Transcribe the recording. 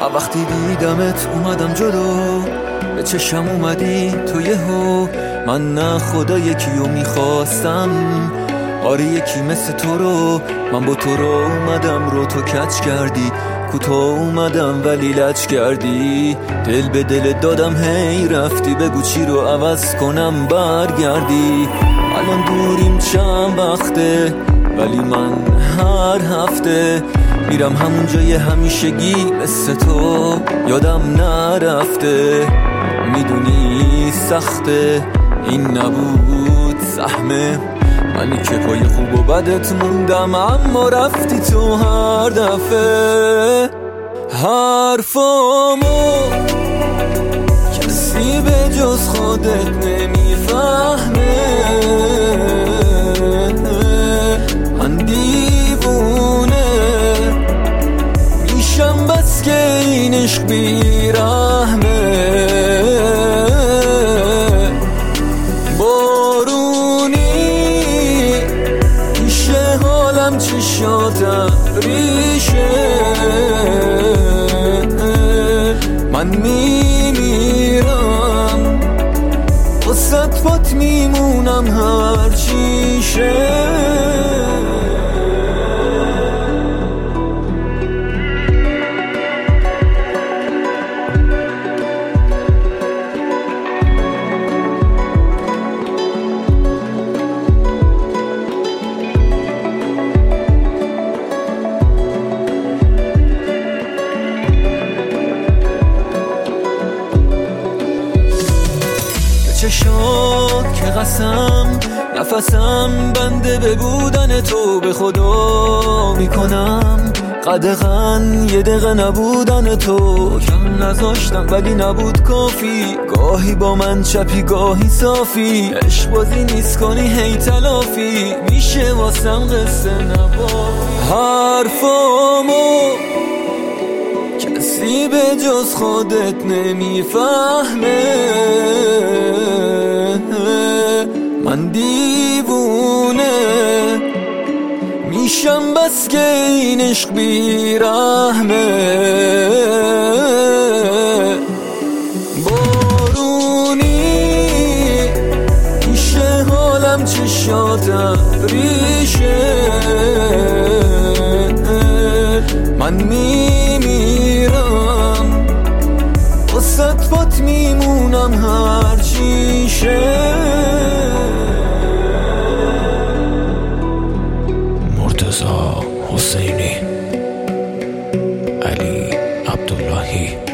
وقتی دیدمت اومدم جلو، به چشم اومدی تو یهو. من نه خدا یکیو میخواستم، آره یکی مثل تو رو. من با تو رو اومدم رو تو کچ کردی، کوتاه اومدم ولی لچ کردی. دل به دل دادم هی رفتی، بگو چی رو عوض کنم برگردی. الان دوریم چند وقته ولی من هر هفته میرم همون جای همیشگی مثل تو، یادم نرفته. میدونی سخته این نبود سهمه منی که پای خوب و بدت موندم، اما رفتی تو هر دفعه. حرفامو کسی به جز خودت نمیفهمه، من دیوونه میشم بس که این عشق بیرحمه. چشاتم ریشه من میمیرم، واسه پات میمونم هر چیشه. چشات که قسم نفسم بنده به بودن تو، به خدا میکنم قدغن یه دقیقه نبودن تو. کم نذاشتم ولی نبود کافی، گاهی با من چپی گاهی صافی. عشق بازی نیست کنی هی تلافی، میشه واسم قصه نبافی. حرفامو کسی به جز خودت نمیفهمه، من دیوونه میشم بس که این عشق بیرحمه. بارونی میشه حالم چشاتم ریشه من میمیرم، واسه پات میمونم هر چیشه. مرتضی حسینی، علی عبداللهی.